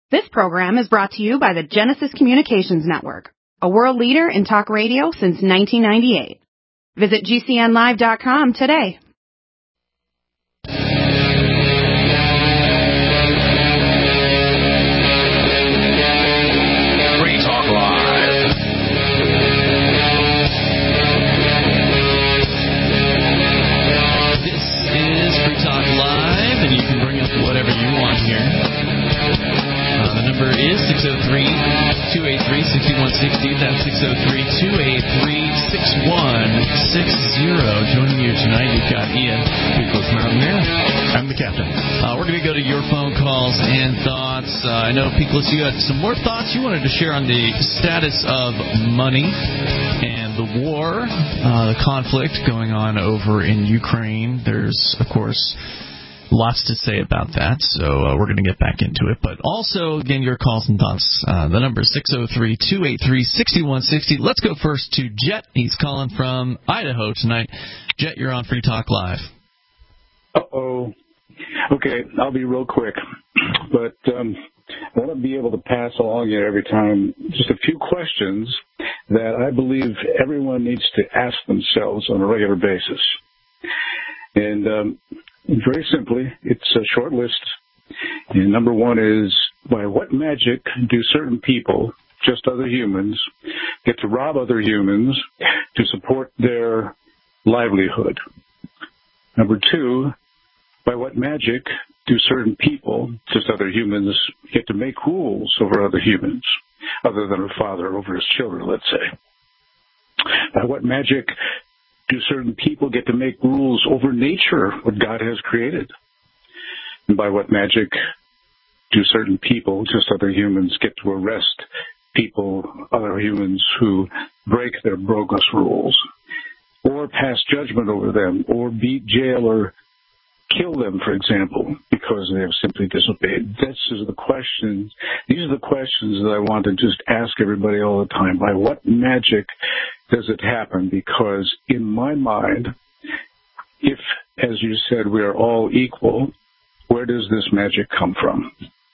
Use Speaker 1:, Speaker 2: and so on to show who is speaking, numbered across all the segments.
Speaker 1: This program is brought to you by the Genesis Communications Network, a world leader in talk radio since 1998. Visit GCNlive.com today.
Speaker 2: Free Talk Live.
Speaker 3: This is Free Talk Live, and you can bring up whatever you want here. The number is 603-283-6160. That's 603-283-6160. Joining you tonight, you've got Ian, People's Mountaineer.
Speaker 4: I'm the captain.
Speaker 3: We're going to go to your phone calls and thoughts. I know, Peoples, you had some more thoughts you wanted to share on the status of money and the war, the conflict going on over in Ukraine. There's, of course, lots to say about that, so we're going to get back into it. But also, again, your calls and thoughts. The number is 603-283-6160. Let's go first to Jet. He's calling from Idaho tonight. Jet, you're on Free Talk Live.
Speaker 5: Uh-oh. Okay, I'll be real quick. But I want to be able to pass along here every time just a few questions that I believe everyone needs to ask themselves on a regular basis. And very simply, it's a short list. And number one is, by what magic do certain people, just other humans, get to rob other humans to support their livelihood? Number two, by what magic do certain people, just other humans, get to make rules over other humans, other than a father over his children, let's say? By what magic do certain people get to make rules over nature, what God has created? And by what magic do certain people, just other humans, get to arrest people, other humans, who break their bogus rules, or pass judgment over them, or beat, jail, or kill them, for example, because they have simply disobeyed? These are the questions that I want to just ask everybody all the time. By what magic does it happen? Because in my mind, if, as you said, we are all equal, where does this magic come from?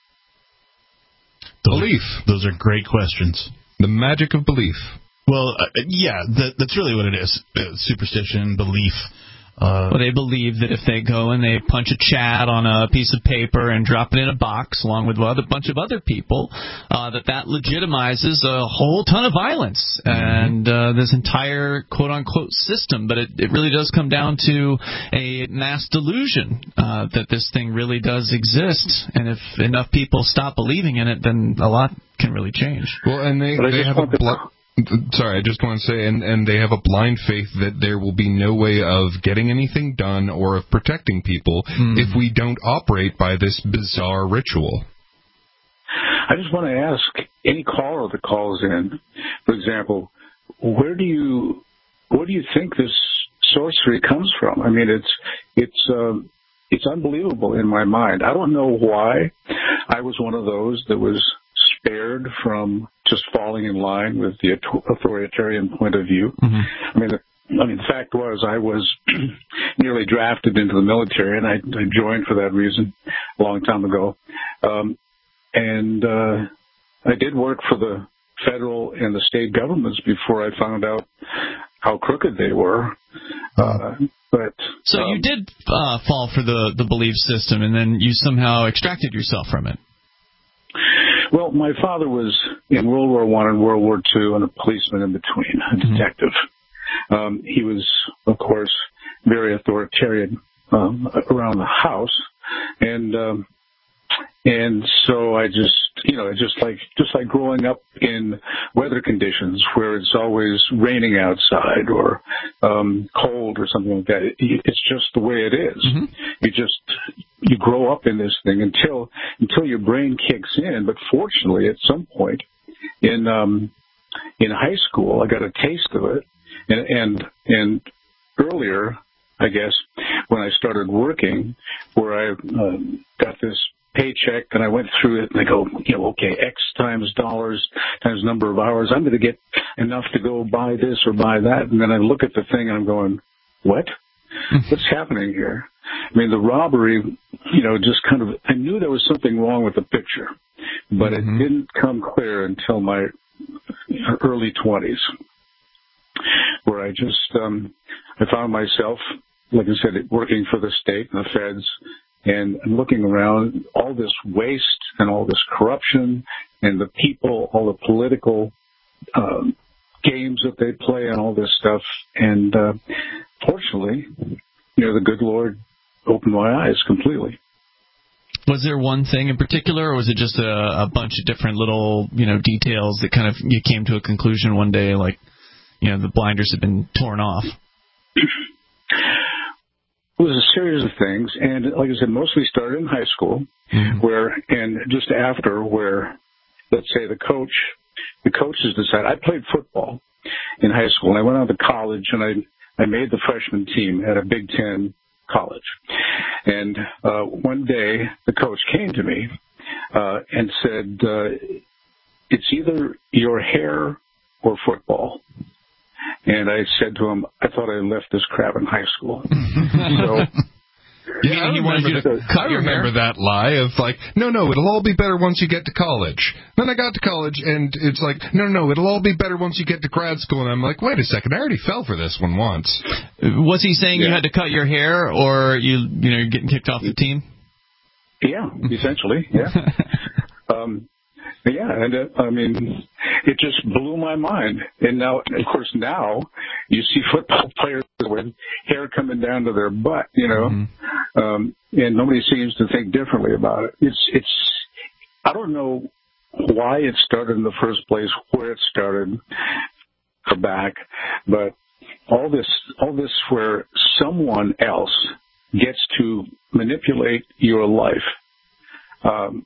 Speaker 4: Belief. Those are great questions. The magic of belief. Well, that's really what it is. Superstition, belief.
Speaker 3: Well, they believe that if they go and they punch a chat on a piece of paper and drop it in a box along with a bunch of other people, that legitimizes a whole ton of violence and this entire quote-unquote system. But it really does come down to a mass delusion that this thing really does exist. And if enough people stop believing in it, then a lot can really change.
Speaker 4: Well, and they have a Sorry, I just want to say, and they have a blind faith that there will be no way of getting anything done or of protecting people if we don't operate by this bizarre ritual.
Speaker 5: I just want to ask any caller that calls in, for example, where do you think this sorcery comes from? I mean, it's unbelievable in my mind. I don't know why I was one of those that was spared from just falling in line with the authoritarian point of view. I mean, the fact was I was nearly drafted into the military, and I joined for that reason a long time ago. And I did work for the federal and the state governments before I found out how crooked they were. So
Speaker 3: you did fall for the belief system, and then you somehow extracted yourself from it.
Speaker 5: Well, my father was in World War I and World War II and a policeman in between, a detective. He was, of course, very authoritarian around the house, and so I just like growing up in weather conditions where it's always raining outside or cold or something like that. It's just the way it is. You grow up in this thing until your brain kicks in. But fortunately, at some point in high school, I got a taste of it, and earlier, I guess, when I started working, where I got this paycheck and I went through it and I go, okay, X times dollars times number of hours, I'm going to get enough to go buy this or buy that. And then I look at the thing and I'm going, what? What's happening here? I mean, the robbery, just kind of, I knew there was something wrong with the picture, but it didn't come clear until my early 20s, where I just I found myself, like I said, working for the state and the feds, and looking around, all this waste and all this corruption and the people, all the political games that they play and all this stuff. And fortunately, the good Lord opened my eyes completely.
Speaker 3: Was there one thing in particular, or was it just a bunch of different little, details that kind of you came to a conclusion one day, like, the blinders had been torn off?
Speaker 5: It was a series of things, and like I said, mostly started in high school, and just after, where, let's say, the coaches decided. I played football in high school, and I went on to college, and I made the freshman team at a Big Ten college. And one day, the coach came to me and said, "It's either your hair or football." And I said to him, "I thought I left this crap in high school." So,
Speaker 4: yeah, I remember that lie of like, no, it'll all be better once you get to college. Then I got to college, and it's like, no, it'll all be better once you get to grad school. And I'm like, wait a second, I already fell for this one once.
Speaker 3: Was he saying you had to cut your hair, or you're getting kicked off the team?
Speaker 5: Yeah, essentially, yeah. Yeah, and I mean, it just blew my mind. And now, of course, you see football players with hair coming down to their butt, and nobody seems to think differently about it. It's I don't know why it started in the first place, where it started, or back, but all this where someone else gets to manipulate your life.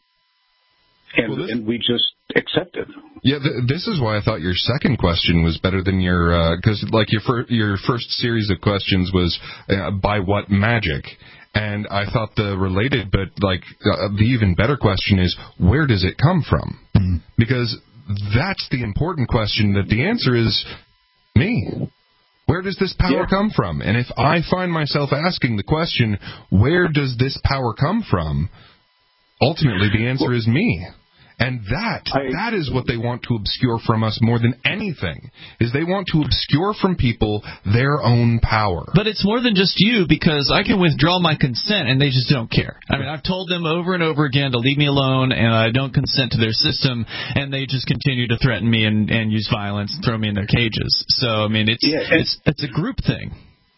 Speaker 5: And we just accept it.
Speaker 4: Yeah, this is why I thought your second question was better than your, because like your first series of questions was by what magic, and I thought the related, but like the even better question is, where does it come from? Because that's the important question. That the answer is me. Where does this power come from? And if I find myself asking the question, where does this power come from? Ultimately, the answer is me. And that is what they want to obscure from us more than anything, is they want to obscure from people their own power.
Speaker 3: But it's more than just you, because I can withdraw my consent and they just don't care. I mean, I've told them over and over again to leave me alone, and I don't consent to their system, and they just continue to threaten me and use violence and throw me in their cages. So, I mean, it's a group thing.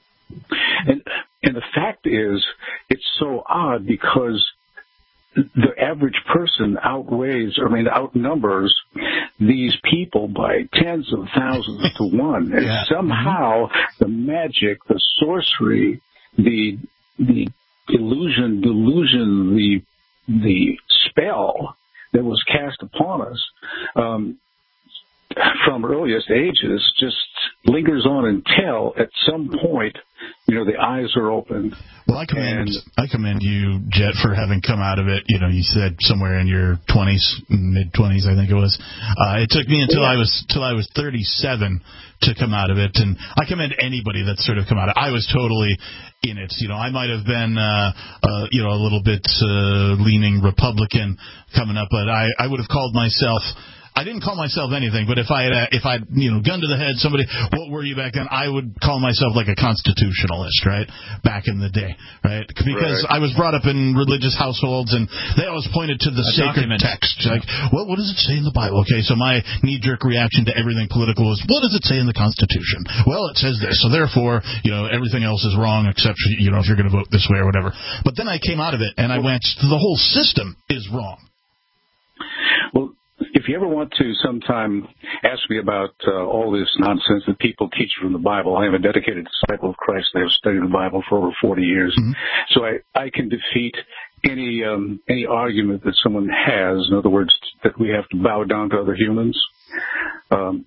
Speaker 5: And the fact is, it's so odd because the average person outnumbers these people by tens of thousands to one. And somehow the magic, the sorcery, the delusion, the spell that was cast upon us from earliest ages just lingers on until at some point, the eyes are opened.
Speaker 6: Well, I commend you, Jet, for having come out of it. You said somewhere in your 20s, mid-20s, I think it was. It took me until I was 37 to come out of it, and I commend anybody that's sort of come out of it. I was totally in it. I might have been, a little bit leaning Republican coming up, but I would have called myself. I didn't call myself anything, but if I'd gun to the head somebody, what were you back then? I would call myself like a constitutionalist, right? Back in the day, right? Because I was brought up in religious households, and they always pointed to the sacred text. Like, well, what does it say in the Bible? Okay, so my knee-jerk reaction to everything political is, what does it say in the Constitution? Well, it says this, so therefore, everything else is wrong except, if you're going to vote this way or whatever. But then I came out of it, and I went, the whole system is wrong.
Speaker 5: Well, if you ever want to sometime ask me about all this nonsense that people teach from the Bible, I am a dedicated disciple of Christ. I have studied the Bible for over 40 years. So I can defeat any argument that someone has. In other words, that we have to bow down to other humans.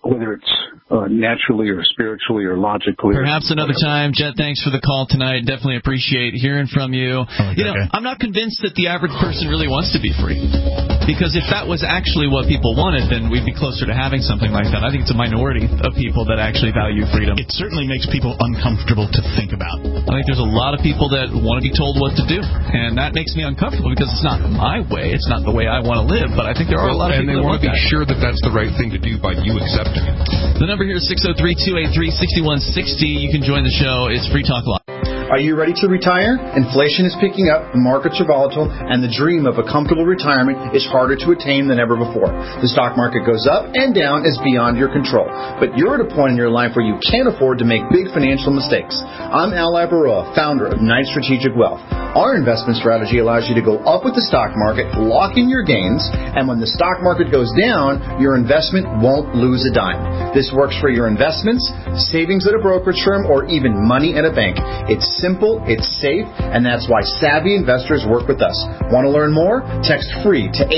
Speaker 5: whether it's naturally or spiritually or logically.
Speaker 3: Perhaps another time. Jet, thanks for the call tonight. Definitely appreciate hearing from you. I'm not convinced that the average person really wants to be free. Because if that was actually what people wanted, then we'd be closer to having something like that. I think it's a minority of people that actually value freedom.
Speaker 6: It certainly makes people uncomfortable to think about.
Speaker 3: I think there's a lot of people that want to be told what to do, and that makes me uncomfortable because it's not my way. It's not the way I want to live, but I think there are a lot of people that want
Speaker 4: to be sure that that's the right thing to do by you accepting it.
Speaker 3: The number here is 603-283-6160. You can join the show. It's Free Talk Live.
Speaker 7: Are you ready to retire? Inflation is picking up, the markets are volatile, and the dream of a comfortable retirement is harder to attain than ever before. The stock market goes up and down is beyond your control. But you're at a point in your life where you can't afford to make big financial mistakes. I'm Al Labaroa, founder of Knight Strategic Wealth. Our investment strategy allows you to go up with the stock market, lock in your gains, and when the stock market goes down, your investment won't lose a dime. This works for your investments, savings at a brokerage firm, or even money at a bank. It's simple, it's safe, and that's why savvy investors work with us. Want to learn more? Text FREE to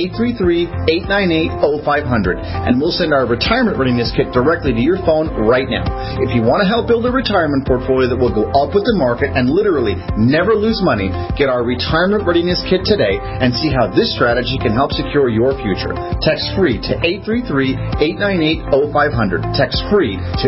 Speaker 7: 833-898-0500, and we'll send our retirement readiness kit directly to your phone right now. If you want to help build a retirement portfolio that will go up with the market and literally never lose money, get our retirement readiness kit today and see how this strategy can help secure your future. Text FREE to 833-898-0500. Text FREE to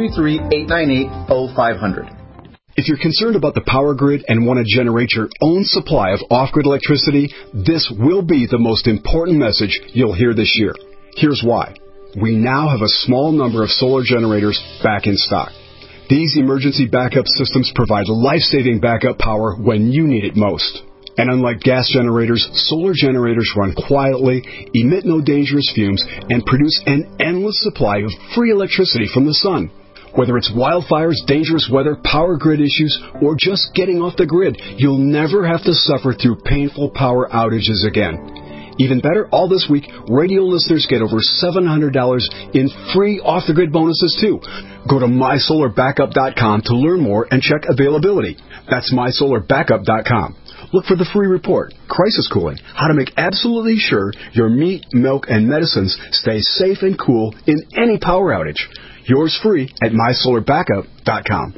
Speaker 7: 833-898-0500.
Speaker 8: If you're concerned about the power grid and want to generate your own supply of off-grid electricity, this will be the most important message you'll hear this year. Here's why. We now have a small number of solar generators back in stock. These emergency backup systems provide life-saving backup power when you need it most. And unlike gas generators, solar generators run quietly, emit no dangerous fumes, and produce an endless supply of free electricity from the sun. Whether it's wildfires, dangerous weather, power grid issues, or just getting off the grid, you'll never have to suffer through painful power outages again. Even better, all this week, radio listeners get over $700 in free off-the-grid bonuses, too. Go to mysolarbackup.com to learn more and check availability. That's mysolarbackup.com. Look for the free report, Crisis Cooling, how to make absolutely sure your meat, milk, and medicines stay safe and cool in any power outage. Yours free at mysolarbackup.com.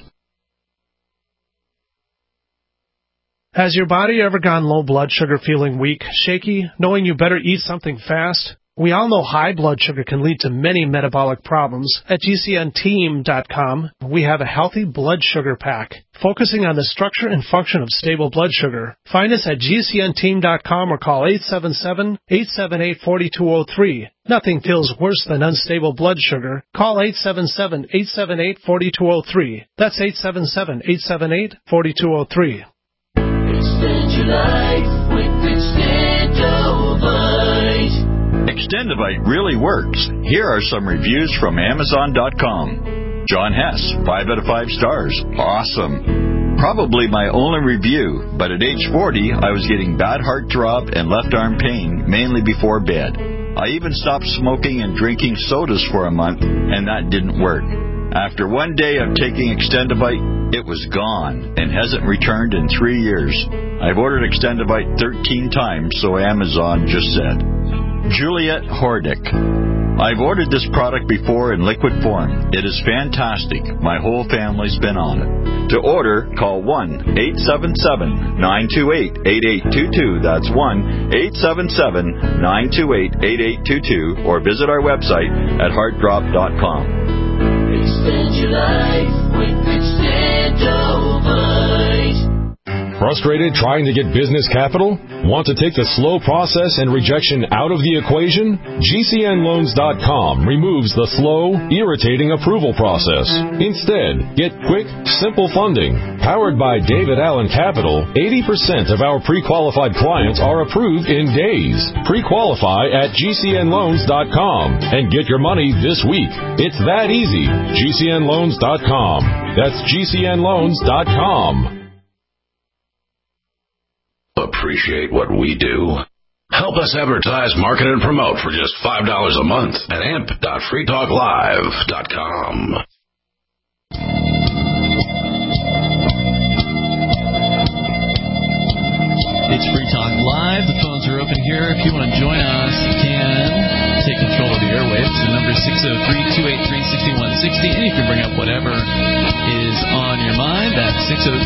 Speaker 9: Has your body ever gone low blood sugar, feeling weak, shaky, knowing you better eat something fast? We all know high blood sugar can lead to many metabolic problems. At GCNteam.com, we have a healthy blood sugar pack, focusing on the structure and function of stable blood sugar. Find us at GCNteam.com or call 877-878-4203. Nothing feels worse than unstable blood sugar. Call 877-878-4203. That's 877-878-4203.
Speaker 2: Extend your life with Extendovite. Extendovite really works. Here are some reviews from Amazon.com. John Hess, 5 out of 5 stars. Awesome. Probably my only review, but at age 40, I was getting bad heart throb and left arm pain, mainly before bed. I even stopped smoking and drinking sodas for a month, and that didn't work. After one day of taking Extendovite, it was gone and hasn't returned in 3 years. I've ordered Extendovite 13 times, so Amazon just said. Juliet Hordick. I've ordered this product before in liquid form. It is fantastic. My whole family's been on it. To order, call 1-877-928-8822. That's 1-877-928-8822. Or visit our website at heartdrop.com. Extend your life with Extendovite.
Speaker 10: Frustrated trying to get business capital? Want to take the slow process and rejection out of the equation? GCNloans.com removes the slow, irritating approval process. Instead, get quick, simple funding. Powered by David Allen Capital, 80% of our pre-qualified clients are approved in days. Pre-qualify at GCNloans.com and get your money this week. It's that easy. GCNloans.com. That's GCNloans.com.
Speaker 2: Appreciate what we do? Help us advertise, market, and promote for just $5 a month at amp.freetalklive.com.
Speaker 3: It's Free Talk Live. The phones are open here. If you want to join us, you can take control of the airwaves. The number is 603-283-6160, and you can bring up whatever is on your mind. That's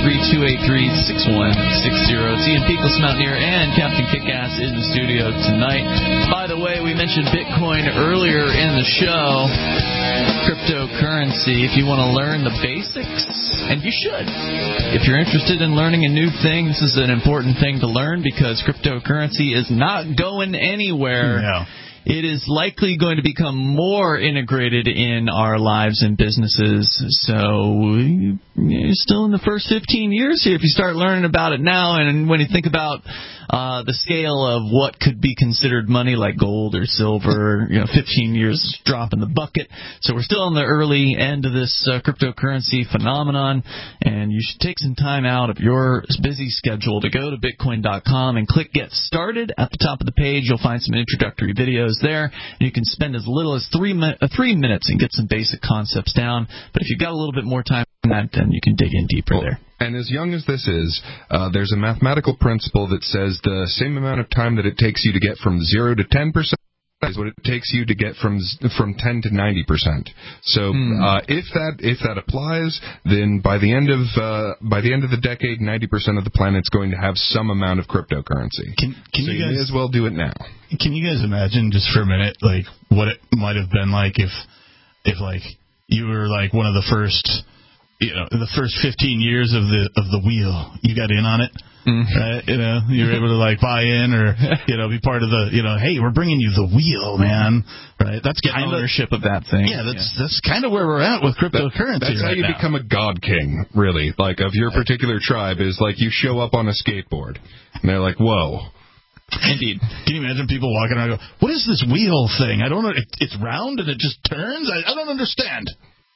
Speaker 3: 603-283-6160. It's Ian Peakless Mountaineer and Captain Kickass in the studio tonight. By the way, we mentioned Bitcoin earlier in the show. Cryptocurrency, if you want to learn the basics, and you should. If you're interested in learning a new thing, this is an important thing to learn because cryptocurrency is not going anywhere.
Speaker 6: No.
Speaker 3: It is likely going to become more integrated in our lives and businesses. So you're still in the first 15 years here if you start learning about it now. And when you think about the scale of what could be considered money like gold or silver, 15 years drop in the bucket. So we're still in the early end of this cryptocurrency phenomenon. And you should take some time out of your busy schedule to go to Bitcoin.com and click Get Started. At the top of the page, you'll find some introductory videos there. You can spend as little as 3 minutes and get some basic concepts down. But if you've got a little bit more time than that, then you can dig in deeper there.
Speaker 4: And as young as this is, there's a mathematical principle that says the same amount of time that it takes you to get from 0 to 10% is what it takes you to get from 10 to 90%. So if that applies, then by the end of the decade, 90% of the planet's going to have some amount of cryptocurrency.
Speaker 6: Can
Speaker 4: so
Speaker 6: you guys,
Speaker 4: may as well do it now.
Speaker 6: Can you guys imagine just for a minute, like what it might have been like if like you were like one of the first, the first 15 years of the wheel, you got in on it. Right? You were able to like buy in or be part of the hey, we're bringing you the wheel, man. Right? That's
Speaker 3: get ownership of that thing.
Speaker 6: Yeah, that's kind of where we're at with cryptocurrency.
Speaker 4: That's how you become a god king, really. Like of your particular tribe is like you show up on a skateboard and they're like, whoa.
Speaker 3: Indeed.
Speaker 6: Can you imagine people walking around and go, what is this wheel thing? I don't know. It's round and it just turns. I don't understand.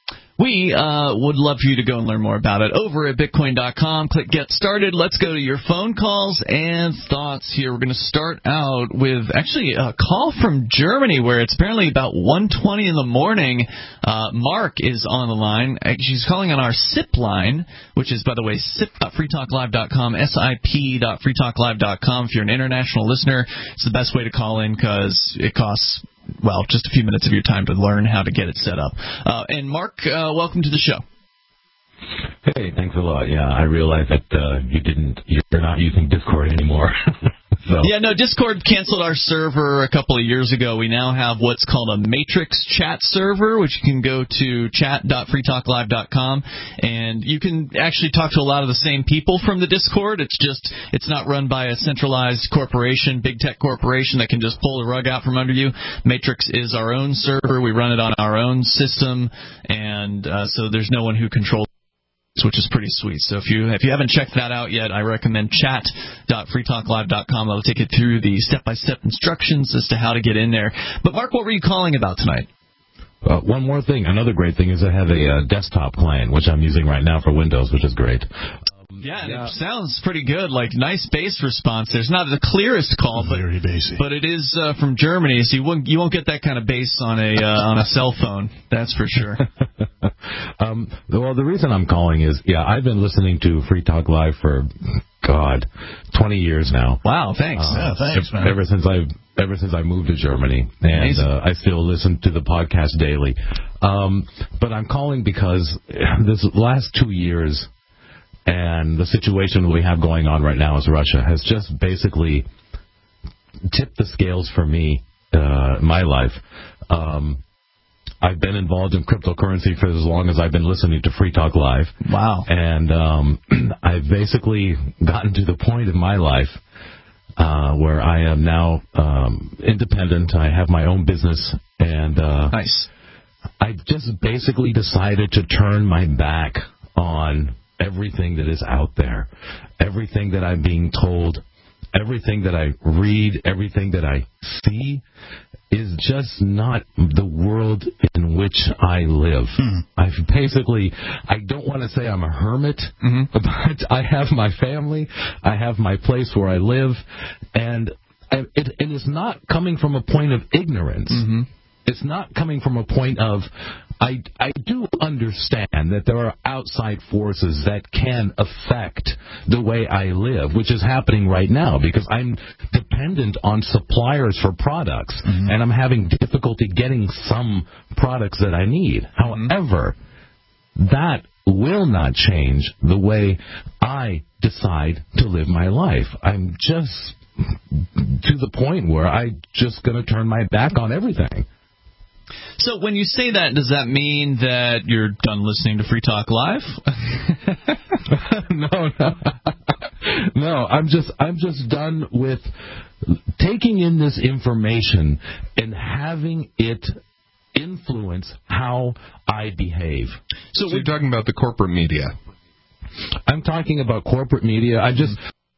Speaker 3: We would love for you to go and learn more about it over at Bitcoin.com. Click Get Started. Let's go to your phone calls and thoughts here. We're going to start out with actually a call from Germany where it's apparently about 1:20 in the morning. Mark is on the line. She's calling on our SIP line, which is, by the way, sip.freetalklive.com, sip.freetalklive.com. If you're an international listener, it's the best way to call in because it costs just a few minutes of your time to learn how to get it set up. And Mark, welcome to the show.
Speaker 11: Hey, thanks a lot. Yeah, I realize that you're not using Discord anymore. So.
Speaker 3: Yeah, no, Discord canceled our server a couple of years ago. We now have what's called a Matrix chat server, which you can go to chat.freetalklive.com, and you can actually talk to a lot of the same people from the Discord. It's not run by a centralized corporation, big tech corporation that can just pull the rug out from under you. Matrix is our own server. We run it on our own system, and so there's no one who controls, which is pretty sweet. So if you haven't checked that out yet, I recommend chat.freetalklive.com. That'll take you through the step-by-step instructions as to how to get in there. But, Mark, what were you calling about tonight?
Speaker 11: One more thing. Another great thing is I have a desktop client, which I'm using right now for Windows, which is great.
Speaker 3: It sounds pretty good. Like, nice bass response. There's not the clearest call,
Speaker 6: very basic,
Speaker 3: but it is from Germany, so you won't get that kind of bass on a cell phone. That's for sure.
Speaker 11: Well, the reason I'm calling is, I've been listening to Free Talk Live for 20 years now.
Speaker 3: Wow, thanks.
Speaker 6: Thanks, man.
Speaker 11: Ever since I moved to Germany, and I still listen to the podcast daily. But I'm calling because this last 2 years. And the situation we have going on right now as Russia has just basically tipped the scales for me, my life. I've been involved in cryptocurrency for as long as I've been listening to Free Talk Live.
Speaker 3: Wow.
Speaker 11: And I've basically gotten to the point in my life where I am now independent. I have my own business. And
Speaker 3: nice.
Speaker 11: I've just basically decided to turn my back on everything that is out there, everything that I'm being told, everything that I read, everything that I see is just not the world in which I live. I don't want to say I'm a hermit, but I have my family, I have my place where I live, and it is not coming from a point of ignorance. It's not coming from a point of, I do understand that there are outside forces that can affect the way I live, which is happening right now because I'm dependent on suppliers for products, and I'm having difficulty getting some products that I need. However, that will not change the way I decide to live my life. I'm just to the point where I'm just going to turn my back on everything.
Speaker 3: So when you say that, does that mean that you're done listening to Free Talk Live?
Speaker 11: No. I'm just done with taking in this information and having it influence how I behave.
Speaker 4: So you're talking about the corporate media.
Speaker 11: I'm talking about corporate media. I just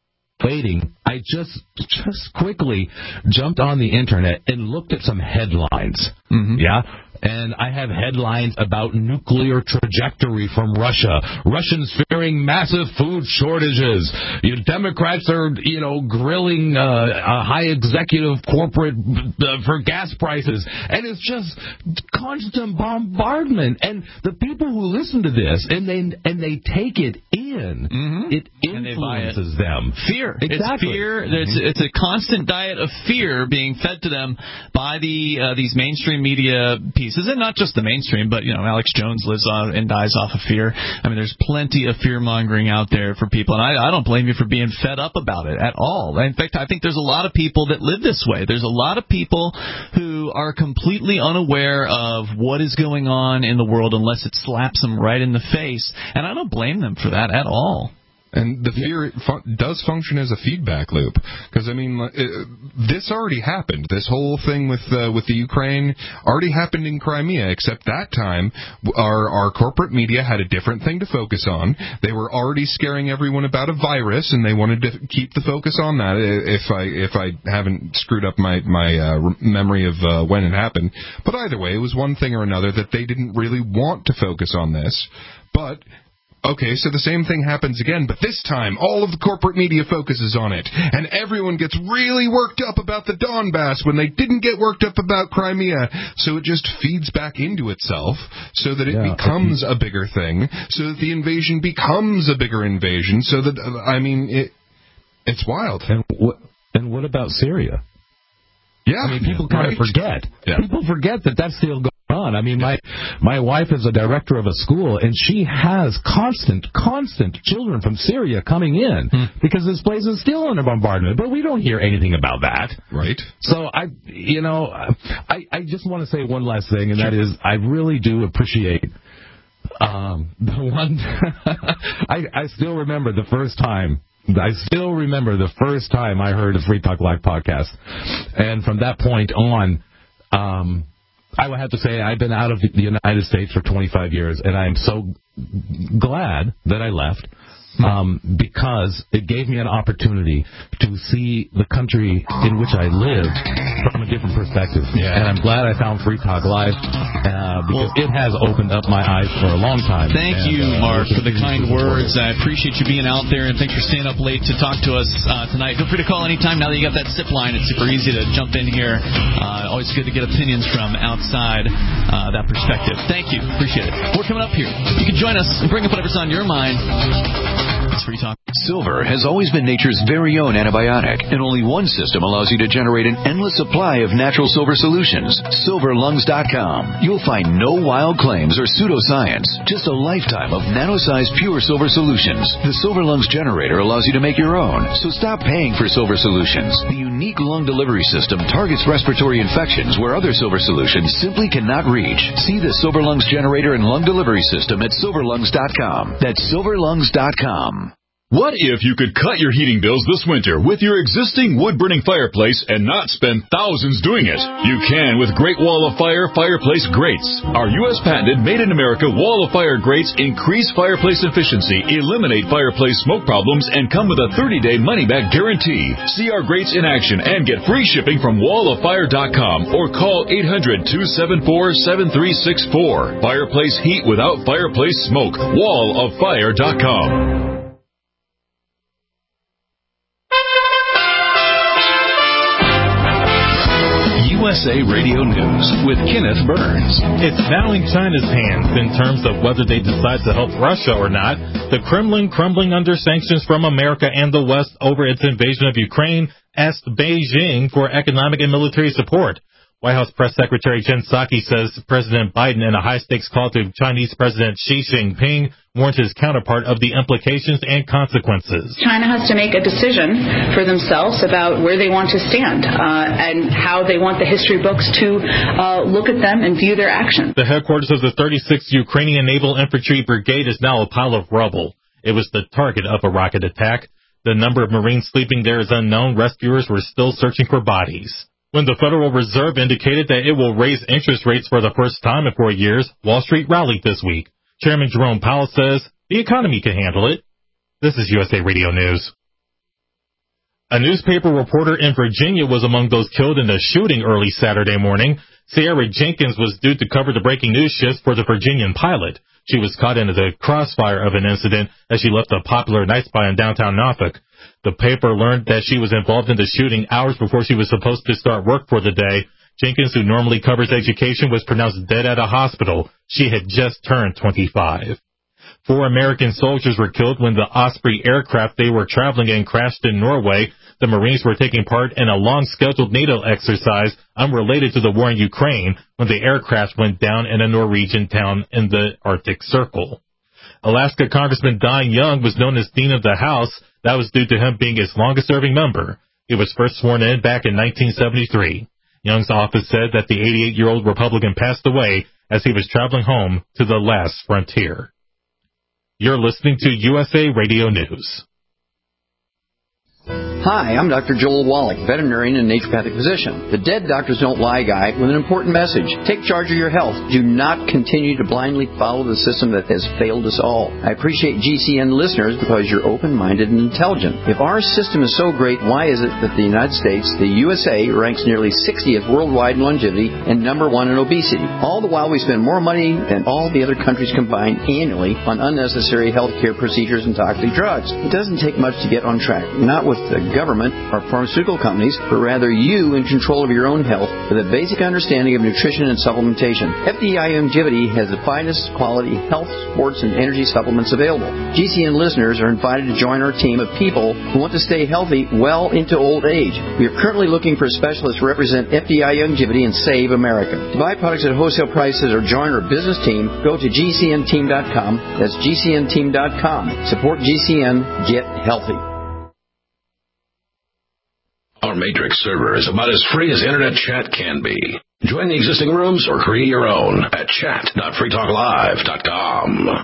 Speaker 11: quickly jumped on the internet and looked at some headlines. Yeah. And I have headlines about nuclear trajectory from Russia. Russians fearing massive food shortages. Democrats are, grilling a high executive corporate for gas prices. And it's just constant bombardment. And the people who listen to this and they take it in, it influences them.
Speaker 3: Fear.
Speaker 11: Exactly.
Speaker 3: It's fear. It's a constant diet of fear being fed to them by these mainstream media pieces, and not just the mainstream, but Alex Jones lives on and dies off of fear. I mean, there's plenty of fear mongering out there for people, and I don't blame you for being fed up about it at all. In fact, I think there's a lot of people that live this way. There's a lot of people who are completely unaware of what is going on in the world unless it slaps them right in the face, and I don't blame them for that at all.
Speaker 4: And the fear does function as a feedback loop, because this already happened. This whole thing with the Ukraine already happened in Crimea, except that time our corporate media had a different thing to focus on. They were already scaring everyone about a virus, and they wanted to keep the focus on that. If I haven't screwed up my memory of when it happened, but either way, it was one thing or another that they didn't really want to focus on this, but. Okay, so the same thing happens again, but this time all of the corporate media focuses on it, and everyone gets really worked up about the Donbass when they didn't get worked up about Crimea, so it just feeds back into itself so that it becomes a bigger thing, so that the invasion becomes a bigger invasion, so that, it's wild.
Speaker 11: And what about Syria?
Speaker 4: Yeah.
Speaker 11: I mean, people kind of forget. Yeah. People forget that that's still going on. I mean, my wife is a director of a school, and she has constant children from Syria coming in because this place is still under bombardment. But we don't hear anything about that.
Speaker 4: Right.
Speaker 11: So I just want to say one last thing, and that is I really do appreciate the one. I still remember the first time. I heard a Free Talk Live podcast. And from that point on, I would have to say I've been out of the United States for 25 years, and I am so glad that I left. Because it gave me an opportunity to see the country in which I lived from a different perspective. Yeah. And I'm glad I found Free Talk Live because it has opened up my eyes for a long time.
Speaker 3: Thank you, Mark, for the kind words. I appreciate you being out there, and thanks for staying up late to talk to us tonight. Feel free to call anytime. Now that you got that SIP line, it's super easy to jump in here. Always good to get opinions from outside that perspective. Thank you. Appreciate it. We're coming up here. You can join us and bring up whatever's on your mind. It's Free Talk.
Speaker 12: Silver has always been nature's very own antibiotic, and only one system allows you to generate an endless supply of natural silver solutions. SilverLungs.com. You'll find no wild claims or pseudoscience, just a lifetime of nano-sized pure silver solutions. The Silver Lungs generator allows you to make your own, so stop paying for silver solutions. The unique lung delivery system targets respiratory infections where other silver solutions simply cannot reach. See the Silver Lungs generator and lung delivery system at SilverLungs.com. That's SilverLungs.com.
Speaker 13: What if you could cut your heating bills this winter with your existing wood-burning fireplace and not spend thousands doing it? You can with Great Wall of Fire fireplace grates. Our U.S. patented made-in-America Wall of Fire grates increase fireplace efficiency, eliminate fireplace smoke problems, and come with a 30-day money-back guarantee. See our grates in action and get free shipping from walloffire.com or call 800-274-7364. Fireplace heat without fireplace smoke. walloffire.com.
Speaker 12: USA Radio News with Kenneth Burns.
Speaker 14: It's now in China's hands in terms of whether they decide to help Russia or not. The Kremlin, crumbling under sanctions from America and the West over its invasion of Ukraine, asked Beijing for economic and military support. White House Press Secretary Jen Psaki says President Biden, in a high-stakes call to Chinese President Xi Jinping, warned his counterpart of the implications and consequences.
Speaker 15: China has to make a decision for themselves about where they want to stand and how they want the history books to look at them and view their actions.
Speaker 14: The headquarters of the 36th Ukrainian Naval Infantry Brigade is now a pile of rubble. It was the target of a rocket attack. The number of Marines sleeping there is unknown. Rescuers were still searching for bodies. When the Federal Reserve indicated that it will raise interest rates for the first time in 4 years, Wall Street rallied this week. Chairman Jerome Powell says the economy can handle it. This is USA Radio News. A newspaper reporter in Virginia was among those killed in the shooting early Saturday morning. Sierra Jenkins was due to cover the breaking news shift for the Virginian Pilot. She was caught into the crossfire of an incident as she left a popular night spot in downtown Norfolk. The paper learned that she was involved in the shooting hours before she was supposed to start work for the day. Jenkins, who normally covers education, was pronounced dead at a hospital. She had just turned 25. 4 American soldiers were killed when the Osprey aircraft they were traveling in crashed in Norway. The Marines were taking part in a long-scheduled NATO exercise unrelated to the war in Ukraine when the aircraft went down in a Norwegian town in the Arctic Circle. Alaska Congressman Don Young was known as Dean of the House. That was due to him being its longest-serving member. He was first sworn in back in 1973. Young's office said that the 88-year-old Republican passed away as he was traveling home to the last frontier. You're listening to USA Radio News.
Speaker 16: Hi, I'm Dr. Joel Wallach, veterinarian and naturopathic physician. The Dead Doctors Don't Lie guy with an important message. Take charge of your health. Do not continue to blindly follow the system that has failed us all. I appreciate GCN listeners because you're open-minded and intelligent. If our system is so great, why is it that the United States, the USA, ranks nearly 60th worldwide in longevity and number 1 in obesity? All the while we spend more money than all the other countries combined annually on unnecessary healthcare procedures and toxic drugs. It doesn't take much to get on track. Not with the government or pharmaceutical companies, but rather you in control of your own health with a basic understanding of nutrition and supplementation. FDI Longevity has the finest quality health, sports, and energy supplements available. GCN listeners are invited to join our team of people who want to stay healthy well into old age. We are currently looking for specialists to represent FDI Longevity and Save America. To buy products at wholesale prices or join our business team, go to GCNteam.com. That's GCNteam.com. Support GCN. Get healthy.
Speaker 17: Our Matrix server is about as free as internet chat can be. Join the existing rooms or create your own at chat.freetalklive.com.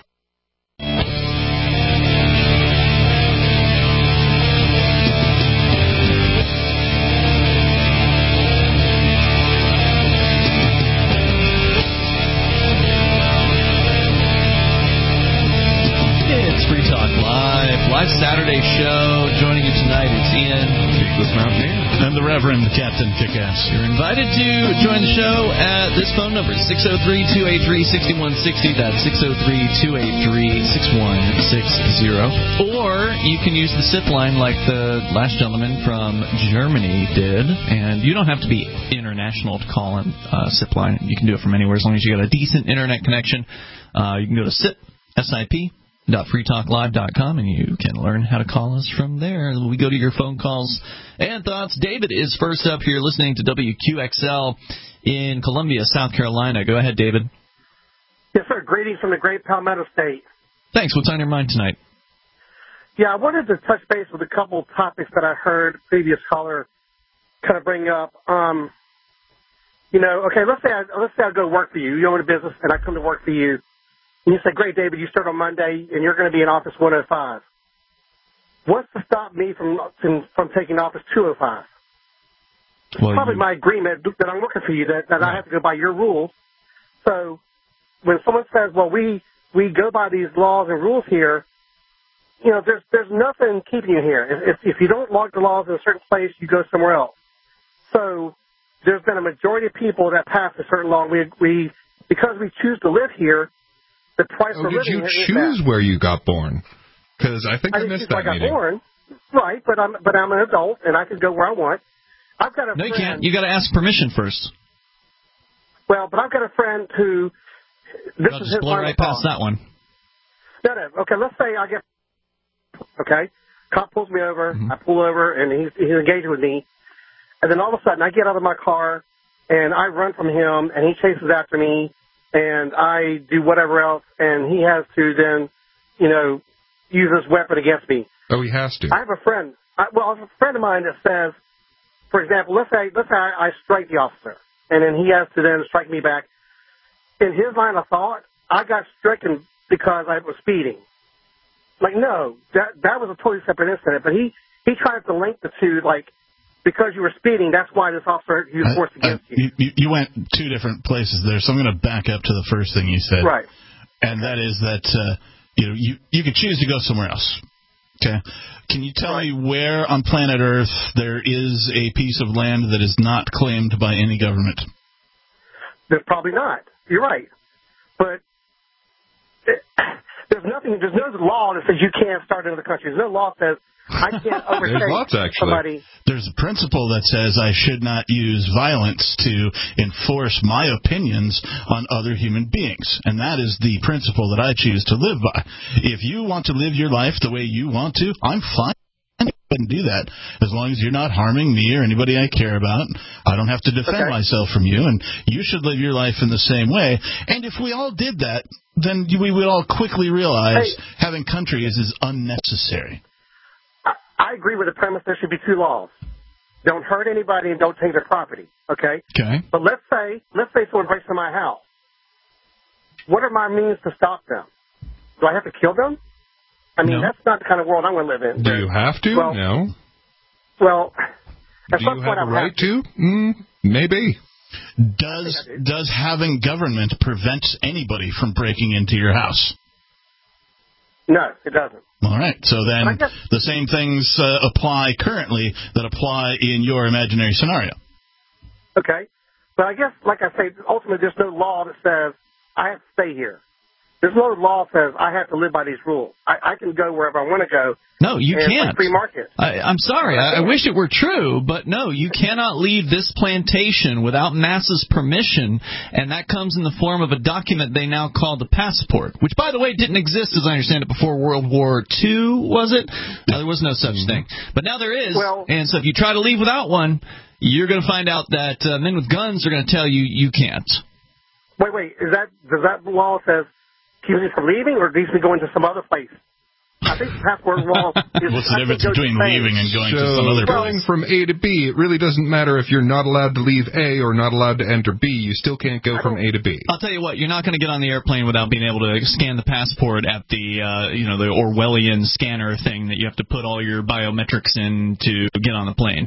Speaker 3: It's Free Talk Live Saturday show. Joining you tonight, it's Ian, Bigfoot Mountaineer,
Speaker 6: and the Reverend Captain Kickass.
Speaker 3: You're invited to join the show at this phone number, 603-283-6160. That's 603-283-6160. Or you can use the SIP line like the last gentleman from Germany did. And you don't have to be international to call in SIP line. You can do it from anywhere as long as you got a decent internet connection. You can go to SIP.freetalklive.com and you can learn how to call us from there. We go to your phone calls and thoughts. David is first up here listening to WQXL in Columbia, South Carolina. Go ahead, David.
Speaker 18: Yes, sir. Greetings from the great Palmetto State.
Speaker 3: Thanks. What's on your mind tonight?
Speaker 18: Yeah, I wanted to touch base with a couple of topics that I heard previous caller kind of bring up. Okay, let's say I go work for you. You own a business, and I come to work for you. And you say, great, David, you start on Monday, and you're going to be in office 105. What's to stop me from taking office 205? Well, probably my agreement that I'm working for you, that I have to go by your rules. So when someone says, well, we go by these laws and rules here, there's nothing keeping you here. If you don't log the laws in a certain place, you go somewhere else. So there's been a majority of people that pass a certain law. Because we choose to live here, the price for living
Speaker 4: here is that. Did you choose where you got born? Because I think I missed that meeting. I got born,
Speaker 18: right? But I'm an adult and I can go where I want. I've got a
Speaker 3: No, you can't. You got to ask permission first.
Speaker 18: Well, but I've got a friend who. This
Speaker 3: I'll
Speaker 18: is
Speaker 3: just
Speaker 18: his
Speaker 3: blow
Speaker 18: line
Speaker 3: right
Speaker 18: of thought.
Speaker 3: past that one.
Speaker 18: No. Okay, let's say I get. Okay, cop pulls me over. I pull over, and he's engaged with me. And then all of a sudden, I get out of my car, and I run from him, and he chases after me, and I do whatever else, and he has to then, use his weapon against me.
Speaker 4: Oh, he has to.
Speaker 18: I have a friend. I have a friend of mine that says, for example, let's say I strike the officer, and then he has to then strike me back. In his line of thought, I got stricken because I was speeding. Like, no, that was a totally separate incident. But he tried to link the two, like, because you were speeding, that's why this officer used force against you.
Speaker 6: You went two different places there, so I'm going to back up to the first thing you said.
Speaker 18: Right.
Speaker 6: And that is that, you could choose to go somewhere else. Okay. Can you tell me where on planet Earth there is a piece of land that is not claimed by any government?
Speaker 18: There's probably not. You're right. But there's no law that says you can't start another country. There's no law that says I can't overtake somebody.
Speaker 6: There's a principle that says I should not use violence to enforce my opinions on other human beings. And that is the principle that I choose to live by. If you want to live your life the way you want to, I'm fine. And do that as long as you're not harming me or anybody I care about. I don't have to defend myself from you, and you should live your life in the same way. And if we all did that, then we would all quickly realize having countries is unnecessary.
Speaker 18: I agree with the premise there should be two laws. Don't hurt anybody and don't take their property, okay?
Speaker 6: Okay.
Speaker 18: But let's say someone breaks into my house. What are my means to stop them? Do I have to kill them? I mean, that's not the kind of world I'm going to live in.
Speaker 4: Do you have to?
Speaker 18: Well,
Speaker 4: no.
Speaker 18: Well, at
Speaker 4: do
Speaker 18: some
Speaker 4: you
Speaker 18: point
Speaker 4: have a
Speaker 18: I
Speaker 4: right to? Maybe.
Speaker 6: Does having government prevent anybody from breaking into your house?
Speaker 18: No, it doesn't.
Speaker 6: All right. So then the same things apply currently that apply in your imaginary scenario.
Speaker 18: Okay. But I guess, like I say, ultimately there's no law that says I have to stay here. There's no law that says I have to live by these rules. I can go wherever I want to go.
Speaker 3: No, you can't.
Speaker 18: It's like free market.
Speaker 3: I'm sorry. I wish it were true, but no, you cannot leave this plantation without NASA's permission, and that comes in the form of a document they now call the passport, which, by the way, didn't exist, as I understand it, before World War II, was it? There was no such thing. But now there is, and so if you try to leave without one, you're going to find out that men with guns are going to tell you you can't.
Speaker 18: Wait. Does that law says keep me from leaving, or needs me going to some other place? I think the passport law is...
Speaker 6: What's the difference between leaving and going to some other place?
Speaker 4: Going from A to B, it really doesn't matter if you're not allowed to leave A or not allowed to enter B. You still can't go from A to B.
Speaker 3: I'll tell you what, you're not going to get on the airplane without being able to scan the passport at the, the Orwellian scanner thing that you have to put all your biometrics in to get on the plane.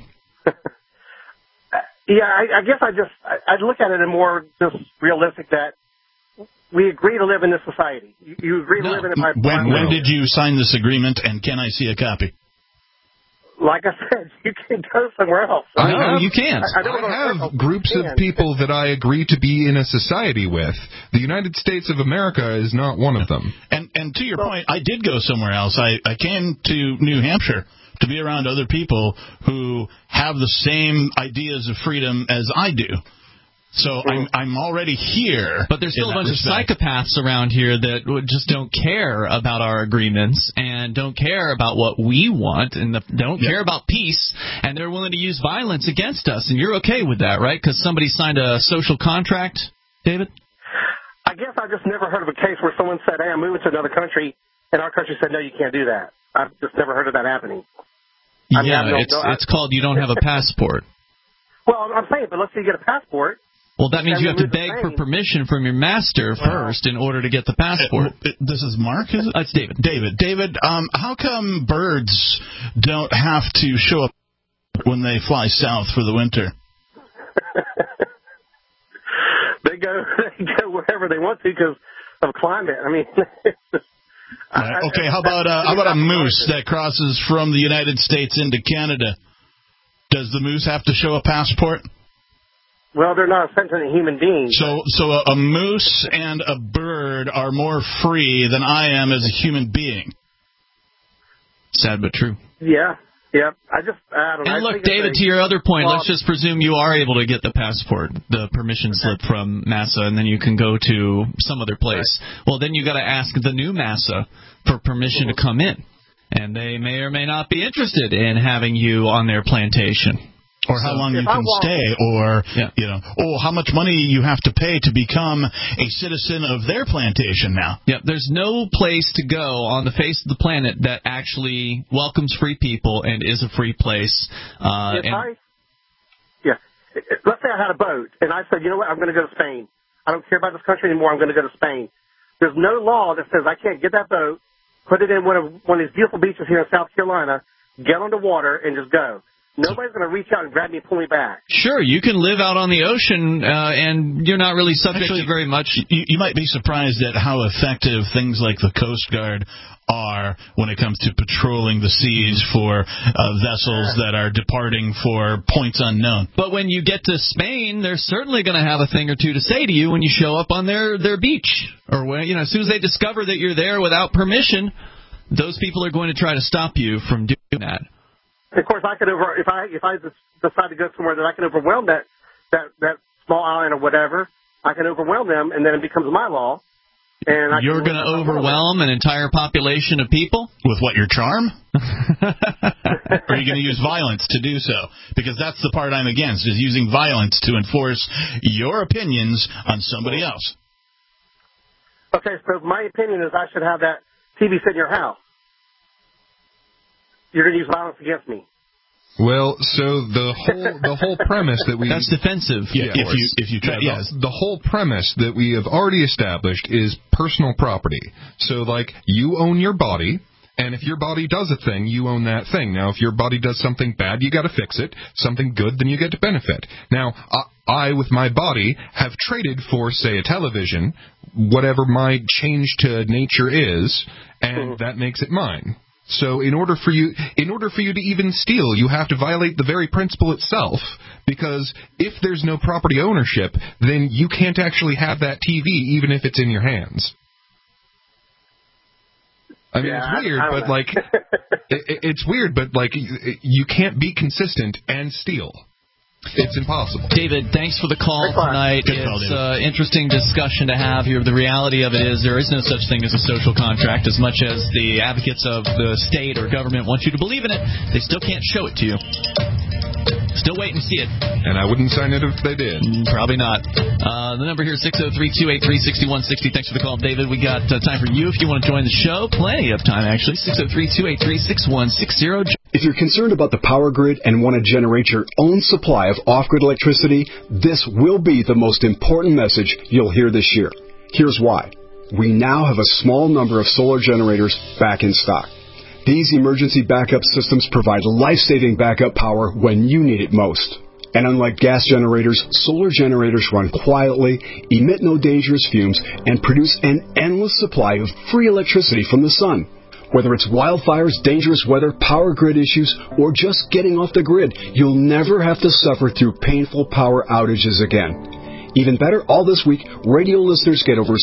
Speaker 18: Yeah, I guess I'd look at it in more just realistic that we agree to live in this society. You agree to live in it by...
Speaker 6: When did you sign this agreement, and can I see a copy?
Speaker 18: Like I said, you can go somewhere else.
Speaker 3: No, you can't.
Speaker 4: I have groups of people that I agree to be in a society with. The United States of America is not one of them.
Speaker 6: And to your point, I did go somewhere else. I came to New Hampshire to be around other people who have the same ideas of freedom as I do. So I'm already here.
Speaker 3: But there's still a bunch of psychopaths around here that just don't care about our agreements and don't care about what we want and don't care about peace, and they're willing to use violence against us. And you're okay with that, right? Because somebody signed a social contract, David?
Speaker 18: I guess I just never heard of a case where someone said, hey, I'm moving to another country, and our country said, no, you can't do that. I've just never heard of that happening.
Speaker 3: It's called you don't have a passport.
Speaker 18: Well, I'm saying, but let's say you get a passport.
Speaker 3: Well, that means you have to beg for permission from your master first in order to get the passport.
Speaker 6: This is Mark, is it?
Speaker 3: That's David.
Speaker 6: David, how come birds don't have to show up when they fly south for the winter?
Speaker 18: They go wherever they want to because of climate. I mean...
Speaker 6: Okay, how about a moose that crosses from the United States into Canada? Does the moose have to show a passport?
Speaker 18: Well, they're not a sentient human being.
Speaker 6: So a moose and a bird are more free than I am as a human being.
Speaker 3: Sad but true.
Speaker 18: Yeah. Yep. I don't know.
Speaker 3: And look, David, to your other point, let's just presume you are able to get the passport, the permission slip from NASA, and then you can go to some other place. Right. Well, then you got to ask the new NASA for permission to come in, and they may or may not be interested in having you on their plantation.
Speaker 6: Or how long you can stay, or, how much money you have to pay to become a citizen of their plantation now.
Speaker 3: Yeah, there's no place to go on the face of the planet that actually welcomes free people and is a free place.
Speaker 18: Let's say I had a boat, and I said, you know what, I'm going to go to Spain. I don't care about this country anymore, I'm going to go to Spain. There's no law that says I can't get that boat, put it in one of these beautiful beaches here in South Carolina, get on the water, and just go. Nobody's going to reach out and grab me and pull me back.
Speaker 3: Sure, you can live out on the ocean, and you're not really subject to very much.
Speaker 6: You might be surprised at how effective things like the Coast Guard are when it comes to patrolling the seas for vessels that are departing for points unknown.
Speaker 3: But when you get to Spain, they're certainly going to have a thing or two to say to you when you show up on their beach. Or when, as soon as they discover that you're there without permission, those people are going to try to stop you from doing that.
Speaker 18: Of course, I could if I decide to go somewhere that I can overwhelm that small island or whatever, I can overwhelm them, and then it becomes my law. And
Speaker 3: you're going to overwhelm an entire population of people
Speaker 6: with what, your charm? Or are you going to use violence to do so? Because that's the part I'm against, is using violence to enforce your opinions on somebody else.
Speaker 18: Okay, so my opinion is I should have that TV set in your house. You're going to use violence against me.
Speaker 4: Well, so the whole premise that we...
Speaker 3: That's defensive.
Speaker 4: Yeah,
Speaker 6: if you try, yes.
Speaker 4: The whole premise that we have already established is personal property. So, like, you own your body, and if your body does a thing, you own that thing. Now, if your body does something bad, you got to fix it. Something good, then you get to benefit. Now, I, with my body, have traded for, say, a television, whatever my change to nature is, and that makes it mine. So in order for you to even steal, you have to violate the very principle itself, because if there's no property ownership, then you can't actually have that TV even if it's in your hands. I mean, it's weird, but like it's weird, but like you can't be consistent and steal. It's impossible.
Speaker 3: David, thanks for the call tonight. It's an interesting discussion to have here. The reality of it is there is no such thing as a social contract. As much as the advocates of the state or government want you to believe in it, they still can't show it to you. Still wait and see it.
Speaker 4: And I wouldn't sign it if they did.
Speaker 3: Probably not. The number here is 603-283-6160. Thanks for the call, David. We got time for you if you want to join the show. Plenty of time, actually. 603-283-6160.
Speaker 8: If you're concerned about the power grid and want to generate your own supply of off-grid electricity, this will be the most important message you'll hear this year. Here's why. We now have a small number of solar generators back in stock. These emergency backup systems provide life-saving backup power when you need it most. And unlike gas generators, solar generators run quietly, emit no dangerous fumes, and produce an endless supply of free electricity from the sun. Whether it's wildfires, dangerous weather, power grid issues, or just getting off the grid, you'll never have to suffer through painful power outages again. Even better, all this week, radio listeners get over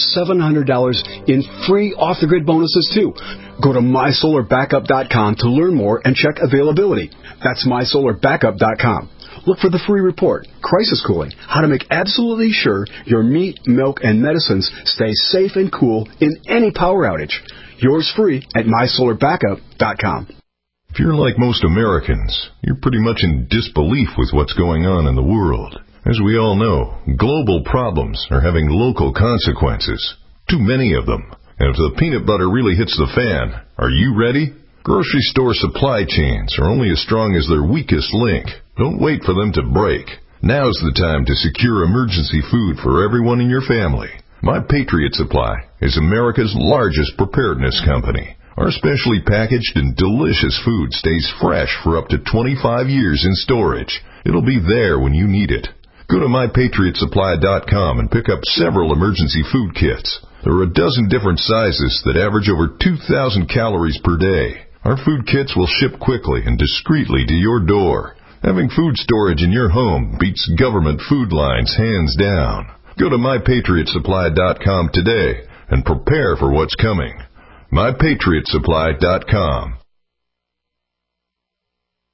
Speaker 8: $700 in free off-the-grid bonuses, too. Go to MySolarBackup.com to learn more and check availability. That's MySolarBackup.com. Look for the free report, Crisis Cooling, how to make absolutely sure your meat, milk, and medicines stay safe and cool in any power outage. Yours free at MySolarBackup.com.
Speaker 19: If you're like most Americans, you're pretty much in disbelief with what's going on in the world. As we all know, global problems are having local consequences. Too many of them. And if the peanut butter really hits the fan, are you ready? Grocery store supply chains are only as strong as their weakest link. Don't wait for them to break. Now's the time to secure emergency food for everyone in your family. My Patriot Supply is America's largest preparedness company. Our specially packaged and delicious food stays fresh for up to 25 years in storage. It'll be there when you need it. Go to MyPatriotSupply.com and pick up several emergency food kits. There are a dozen different sizes that average over 2,000 calories per day. Our food kits will ship quickly and discreetly to your door. Having food storage in your home beats government food lines hands down. Go to MyPatriotSupply.com today and prepare for what's coming. MyPatriotSupply.com.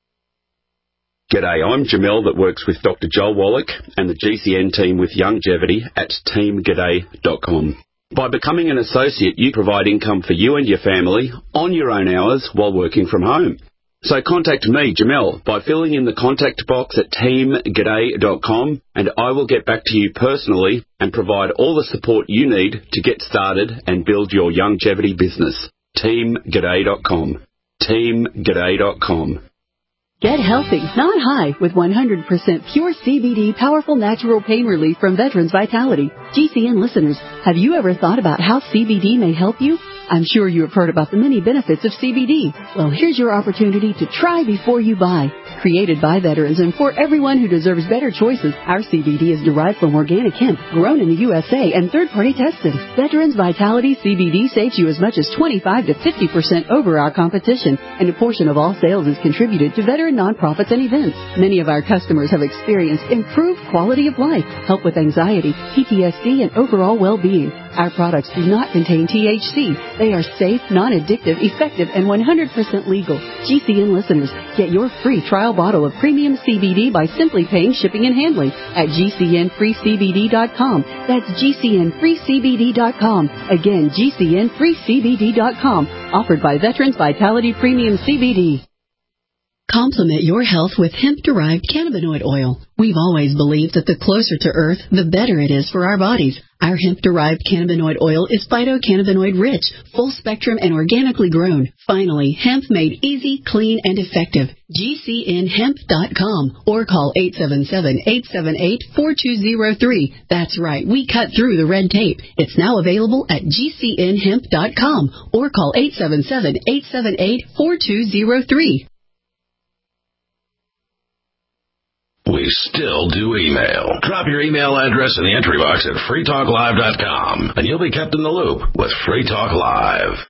Speaker 20: G'day, I'm Jamel that works with Dr. Joel Wallach and the GCN team with Longevity at teamg'day.com. By becoming an associate, you provide income for you and your family on your own hours while working from home. So contact me, Jamel, by filling in the contact box at teamg'day.com, and I will get back to you personally and provide all the support you need to get started and build your longevity business. teamg'day.com. teamg'day.com.
Speaker 21: Get healthy, not high, with 100% pure CBD powerful natural pain relief from Veterans Vitality. GCN listeners, have you ever thought about how CBD may help you? I'm sure you have heard about the many benefits of CBD. Well, here's your opportunity to try before you buy. Created by veterans and for everyone who deserves better choices, our CBD is derived from organic hemp, grown in the USA, and third-party tested. Veterans Vitality CBD saves you as much as 25 to 50% over our competition, and a portion of all sales is contributed to veteran nonprofits and events. Many of our customers have experienced improved quality of life, help with anxiety, PTSD, and overall well-being. Our products do not contain THC. They are safe, non-addictive, effective, and 100% legal. GCN listeners, get your free trial bottle of premium CBD by simply paying shipping and handling at GCNFreeCBD.com. That's GCNFreeCBD.com. Again, GCNFreeCBD.com. Offered by Veterans Vitality Premium CBD. Complement your health with hemp-derived cannabinoid oil. We've always believed that the closer to Earth, the better it is for our bodies. Our hemp-derived cannabinoid oil is phytocannabinoid-rich, full-spectrum, and organically grown. Finally, hemp made easy, clean, and effective. GCNHemp.com or call 877-878-4203. That's right, we cut through the red tape. It's now available at GCNHemp.com or call 877-878-4203.
Speaker 17: We still do email. Drop your email address in the entry box at freetalklive.com, and you'll be kept in the loop with Free Talk Live.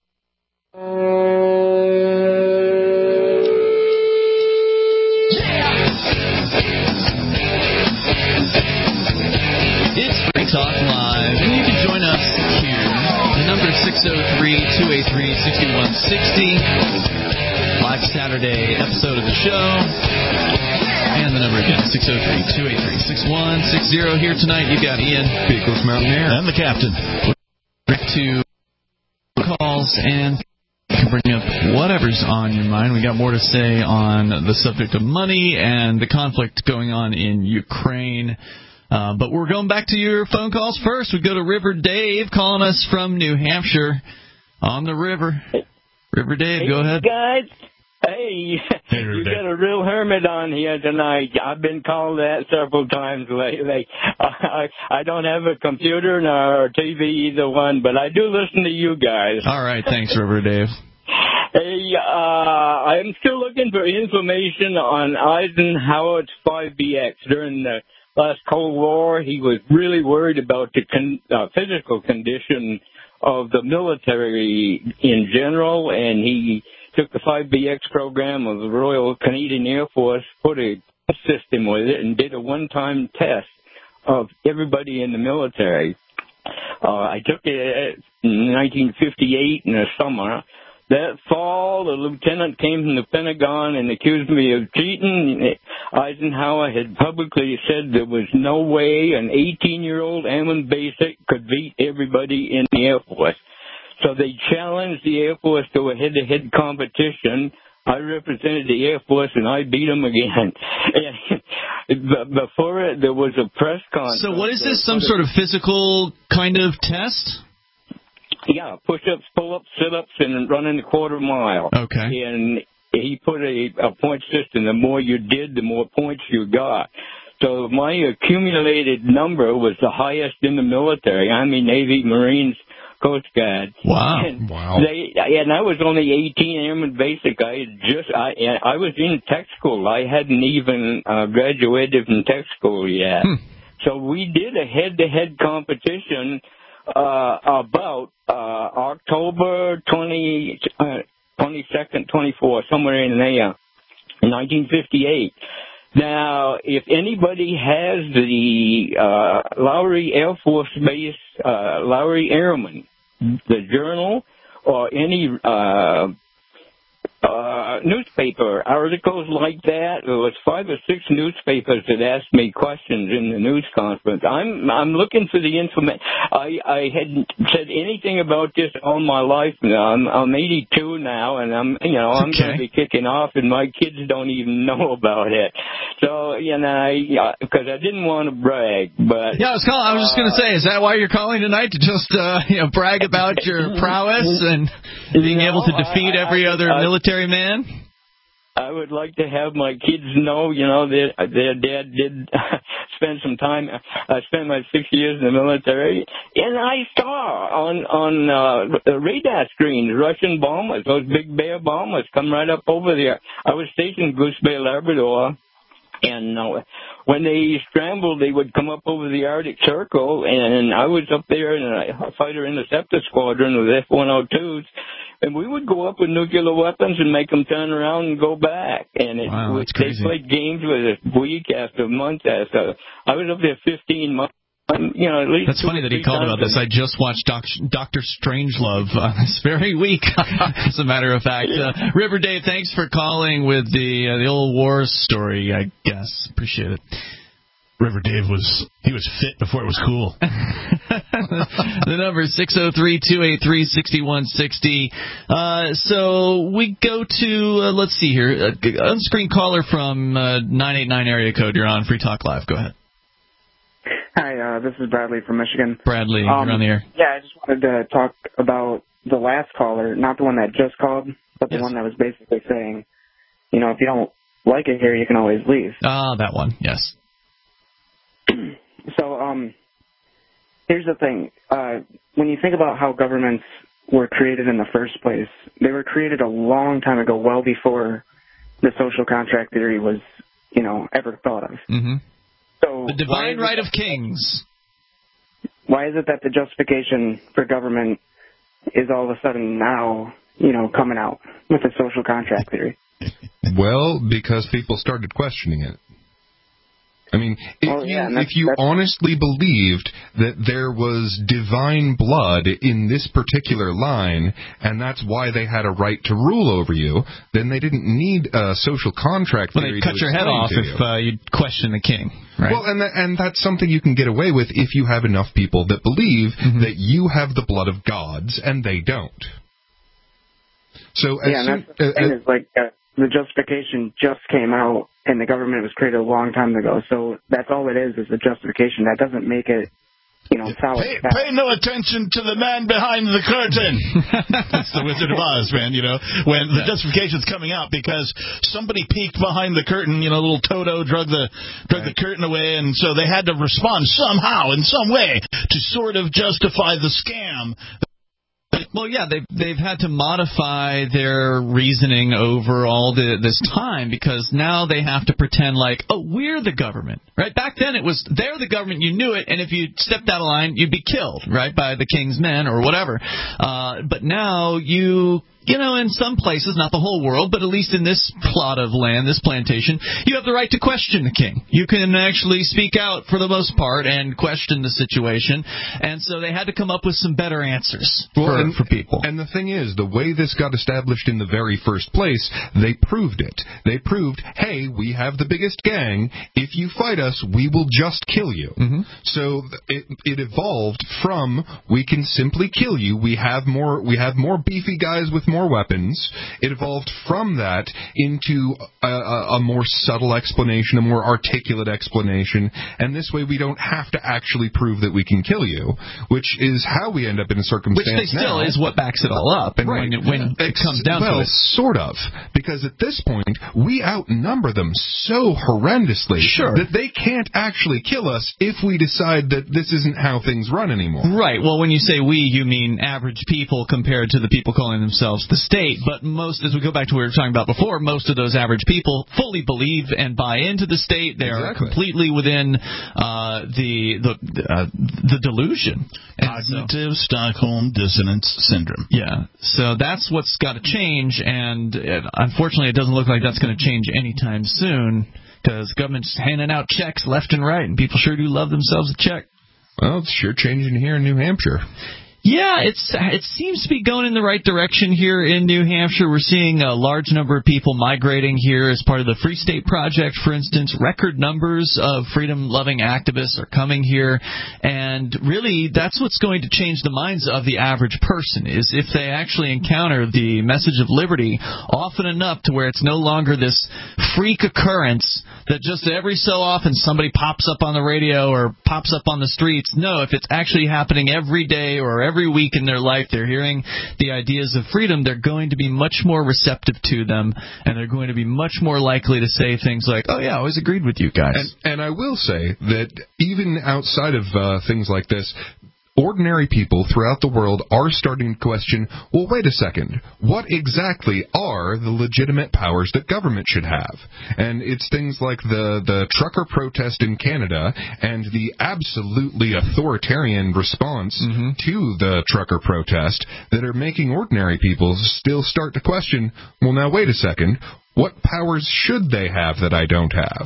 Speaker 3: It's Free Talk Live, and you can join us here. The number is 603-283-6160. Live Saturday episode of the show. And the number again, 603-283-6160. Here tonight, you got Ian,
Speaker 4: Pickles Mountaineer,
Speaker 3: and the Captain. To calls and can bring up whatever's on your mind. We got more to say on the subject of money and the conflict going on in Ukraine. But we're going back to your phone calls first. We go to River Dave calling us from New Hampshire on the river. River Dave, go ahead.
Speaker 22: Guys. Hey, you got a real hermit on here tonight. I've been called that several times lately. I don't have a computer nor a TV, either one, but I do listen to you guys.
Speaker 3: All right, thanks, River Dave.
Speaker 22: Hey, I'm still looking for information on Eisenhower's 5BX. During the last Cold War, he was really worried about the physical condition of the military in general, and he took the 5BX program of the Royal Canadian Air Force, put a system with it, and did a one-time test of everybody in the military. I took it in 1958 in the summer. That fall, the lieutenant came from the Pentagon and accused me of cheating. Eisenhower had publicly said there was no way an 18-year-old airman basic could beat everybody in the Air Force. So they challenged the Air Force to a head-to-head competition. I represented the Air Force, and I beat them again. Before it, there was a press conference.
Speaker 3: So what is this, some sort of physical kind of test?
Speaker 22: Yeah, push-ups, pull-ups, sit-ups, and running a quarter mile.
Speaker 3: Okay.
Speaker 22: And he put a point system. The more you did, the more points you got. So my accumulated number was the highest in the military. Army, Navy, Marines, Coast Guard.
Speaker 3: Wow.
Speaker 22: And I was only 18 airman basic. I was in tech school. I hadn't even graduated from tech school yet. So we did a head-to-head competition about October 22nd, 24, somewhere in there, in 1958. Now, if anybody has the Lowry Air Force Base, Lowry Airman, the journal, or any newspaper articles like that. There was 5 or 6 newspapers that asked me questions in the news conference. I'm looking for the information. I hadn't said anything about this all my life. I'm 82 now, and I'm going to be kicking off, and my kids don't even know about it. So because I didn't want to brag, but
Speaker 3: I was just going to say, is that why you're calling tonight, to just brag about your prowess and being able to defeat every other military man?
Speaker 22: I would like to have my kids know, their dad did spend some time. I spent my 6 years in the military, and I saw on the radar screens Russian bombers, those big bear bombers, come right up over there. I was stationed in Goose Bay, Labrador. And when they scrambled, they would come up over the Arctic Circle, and I was up there in a fighter interceptor squadron with F-102s, and we would go up with nuclear weapons and make them turn around and go back. And
Speaker 3: that's crazy.
Speaker 22: They played games with us week after month after. I was up there 15 months.
Speaker 3: That's funny that he called about this. I just watched Dr. Strangelove this very week, as a matter of fact. River Dave, thanks for calling with the old war story, I guess. Appreciate it.
Speaker 6: River Dave was fit before it was cool.
Speaker 3: The number is 603-283-6160. So we go to, let's see here, on-screen caller from 989 area code. You're on Free Talk Live. Go ahead.
Speaker 1: Hi, this is Bradley from Michigan.
Speaker 3: Bradley, you're on the air.
Speaker 1: Yeah, I just wanted to talk about the last caller, not the one that just called, but the one that was basically saying, if you don't like it here, you can always leave.
Speaker 3: That one, yes.
Speaker 1: So, here's the thing. When you think about how governments were created in the first place, they were created a long time ago, well before the social contract theory was, ever thought of.
Speaker 3: Mm-hmm.
Speaker 1: So
Speaker 3: the divine right of kings.
Speaker 1: Why is it that the justification for government is all of a sudden now, coming out with the social contract theory?
Speaker 4: Well, because people started questioning it. I mean, if you honestly believed that there was divine blood in this particular line, and that's why they had a right to rule over you, then they didn't need a social contract theory.
Speaker 3: Well, they'd cut your head off if you'd question the king. Right?
Speaker 4: Well, and that's something you can get away with if you have enough people that believe that you have the blood of gods and they don't. So
Speaker 1: that's the thing is, the justification just came out, and the government was created a long time ago. So that's all it is the justification. That doesn't make it, solid.
Speaker 6: Pay no attention to the man behind the curtain. That's the Wizard of Oz, man, when the justification's coming out because somebody peeked behind the curtain, little Toto drug the curtain away, and so they had to respond somehow, in some way, to sort of justify the scam.
Speaker 3: Well, yeah, they've had to modify their reasoning over all this time because now they have to pretend like, we're the government, right? Back then it was, they're the government, you knew it, and if you stepped out of line, you'd be killed, right, by the king's men or whatever. But now in some places, not the whole world, but at least in this plot of land, this plantation, you have the right to question the king. You can actually speak out for the most part and question the situation. And so they had to come up with some better answers for people.
Speaker 4: And the thing is, the way this got established in the very first place, they proved it. They proved, hey, we have the biggest gang. If you fight us, we will just kill you.
Speaker 3: Mm-hmm.
Speaker 4: So it evolved from, we can simply kill you. We have more beefy guys with more weapons. It evolved from that into a more subtle explanation, a more articulate explanation, and this way we don't have to actually prove that we can kill you, which is how we end up in a circumstance now.
Speaker 3: Which still is what backs it all up, and
Speaker 4: right.
Speaker 3: when it comes down to it.
Speaker 4: Sort of, because at this point, we outnumber them so horrendously that they can't actually kill us if we decide that this isn't how things run anymore.
Speaker 3: Right, well, when you say we, you mean average people compared to the people calling themselves the state, but most, as we go back to what we were talking about before, most of those average people fully believe and buy into the state. They are completely within the delusion.
Speaker 6: Cognitive Stockholm dissonance syndrome.
Speaker 3: Yeah, so that's what's got to change, and unfortunately it doesn't look like that's going to change anytime soon, because government's handing out checks left and right, and people sure do love themselves a check.
Speaker 4: Well, it's sure changing here in New Hampshire.
Speaker 3: Yeah, it seems to be going in the right direction here in New Hampshire. We're seeing a large number of people migrating here as part of the Free State Project, for instance. Record numbers of freedom-loving activists are coming here, and really that's what's going to change the minds of the average person, is if they actually encounter the message of liberty often enough to where it's no longer this freak occurrence that just every so often somebody pops up on the radio or pops up on the streets. No, if it's actually happening every day or every week in their life, they're hearing the ideas of freedom, they're going to be much more receptive to them, and they're going to be much more likely to say things like, oh, yeah, I always agreed with you guys.
Speaker 4: And I will say that even outside of things like this, ordinary people throughout the world are starting to question, well, wait a second, what exactly are the legitimate powers that government should have? And it's things like the trucker protest in Canada and the absolutely authoritarian response to the trucker protest that are making ordinary people still start to question, well, now, wait a second, what powers should they have that I don't have?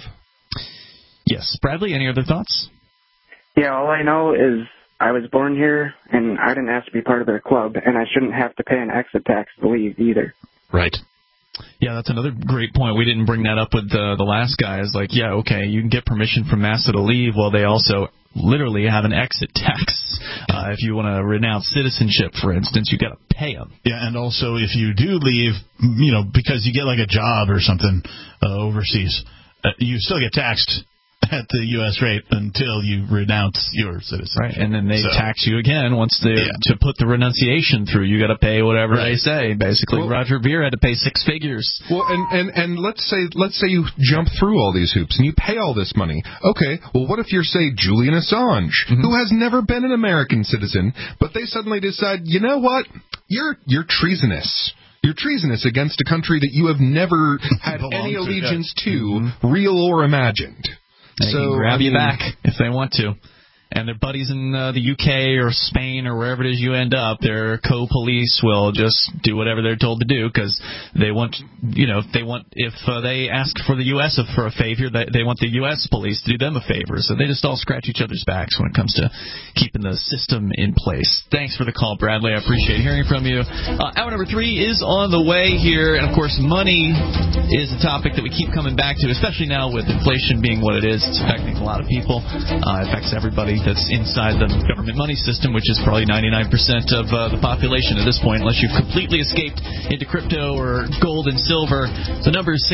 Speaker 3: Yes. Bradley, any other thoughts?
Speaker 1: Yeah, all I know is I was born here, and I didn't ask to be part of their club, and I shouldn't have to pay an exit tax to leave either.
Speaker 3: Right. Yeah, that's another great point. We didn't bring that up with the last guy. It's like, yeah, okay, you can get permission from NASA to leave. Well, they also literally have an exit tax. If you want to renounce citizenship, for instance, you got to pay them.
Speaker 6: Yeah, and also if you do leave, because you get like a job or something overseas, you still get taxed at the U.S. rate until you renounce your citizenship.
Speaker 3: Right, and then they tax you again to put the renunciation through. You got to pay whatever they say. Basically, well, Roger Ver had to pay 6 figures.
Speaker 4: Well, and let's say you jump through all these hoops and you pay all this money. Okay, well, what if you're, say, Julian Assange, who has never been an American citizen, but they suddenly decide, you know what, you're treasonous. You're treasonous against a country that you have never had any allegiance to, real or imagined.
Speaker 3: They can grab you back if they want to. And their buddies in the UK or Spain or wherever it is you end up, their co-police will just do whatever they're told to do because they want, if they ask for the U.S. for a favor, they want the U.S. police to do them a favor. So they just all scratch each other's backs when it comes to keeping the system in place. Thanks for the call, Bradley. I appreciate hearing from you. Hour number 3 is on the way here. And, of course, money is a topic that we keep coming back to, especially now with inflation being what it is. It's affecting a lot of people. It affects everybody that's inside the government money system, which is probably 99% of the population at this point, unless you've completely escaped into crypto or gold and silver. The number is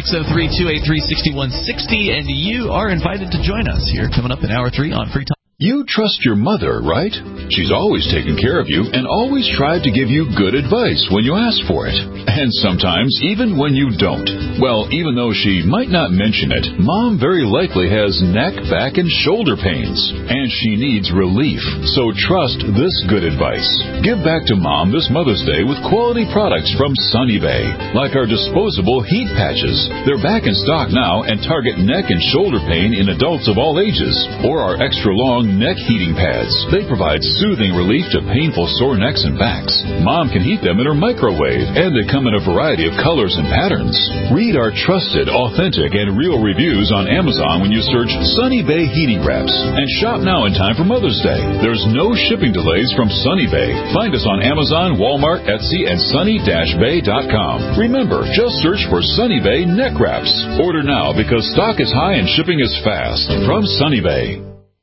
Speaker 3: 603-283-6160, and you are invited to join us here coming up in Hour 3 on Free Talk.
Speaker 13: You trust your mother, right? She's always taken care of you and always tried to give you good advice when you ask for it. And sometimes even when you don't. Well, even though she might not mention it, Mom very likely has neck, back, and shoulder pains. And she needs relief. So trust this good advice. Give back to Mom this Mother's Day with quality products from Sunny Bay. Like our disposable heat patches. They're back in stock now and target neck and shoulder pain in adults of all ages. Or our extra long neck heating pads. They provide soothing relief to painful sore necks and backs. Mom can heat them in her microwave, and they come in a variety of colors and patterns. Read our trusted, authentic, and real reviews on Amazon when you search Sunny Bay Heating Wraps. And shop now in time for Mother's Day. There's no shipping delays from Sunny Bay. Find us on Amazon, Walmart, Etsy, and sunny-bay.com. Remember, just search for Sunny Bay Neck Wraps. Order now because stock is high and shipping is fast. From Sunny Bay.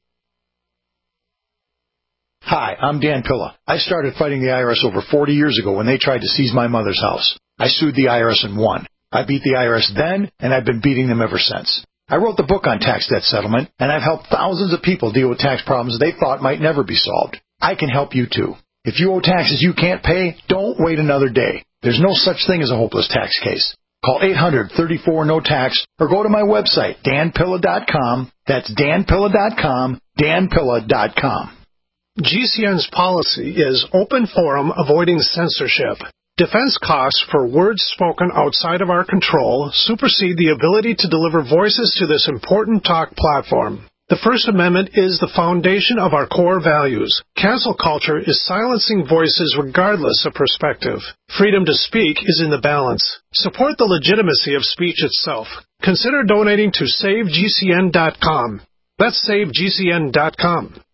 Speaker 5: Hi, I'm Dan Pilla. I started fighting the IRS over 40 years ago when they tried to seize my mother's house. I sued the IRS and won. I beat the IRS then, and I've been beating them ever since. I wrote the book on tax debt settlement, and I've helped thousands of people deal with tax problems they thought might never be solved. I can help you too. If you owe taxes you can't pay, don't wait another day. There's no such thing as a hopeless tax case. Call 800-34-NO-TAX or go to my website, danpilla.com. That's danpilla.com, danpilla.com.
Speaker 9: GCN's policy is open forum, avoiding censorship. Defense costs for words spoken outside of our control supersede the ability to deliver voices to this important talk platform. The First Amendment is the foundation of our core values. Cancel culture is silencing voices regardless of perspective. Freedom to speak is in the balance. Support the legitimacy of speech itself. Consider donating to SaveGCN.com. That's SaveGCN.com.